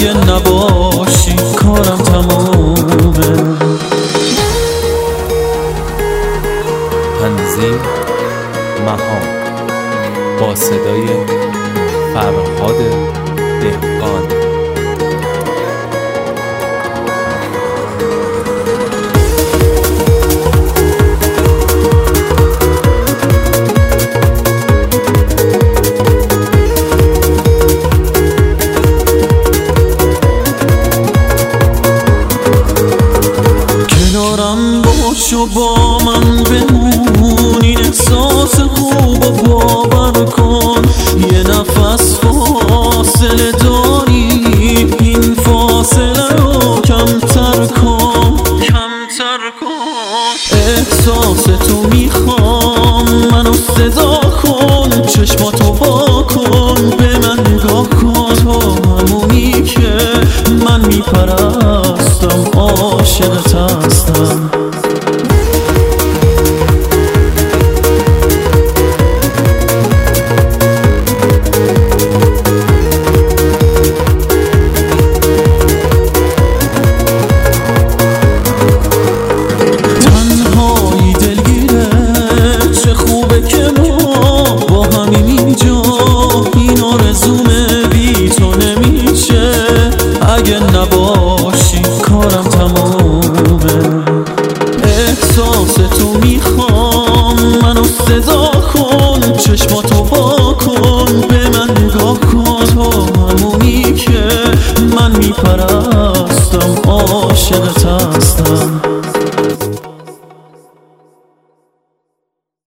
اگه نباشی کارم تمومه. تنظیم مهان با صدای فرهاد دهقان. کنارم باش و با من بمون، این احساس خوب و باور کن. یه نفس فاصله داری، این فاصله رو کمتر کن. احساس تو میخوام، منو صدا کن، چشماتو وا کن، به من نگاه کن. تو همونی که من میپرستم، عاشقت هستم. تنهایی دلگیره، چه خوبه که ما با همیم اینجا. این آرزومه بی تو نمیشه، اگه نباشی کارم تمومه. احساس تو میخوام، منو صدا کن، چشماتو وا کن، به من نگاه کن. تو همونی که من میپرستم، عاشقت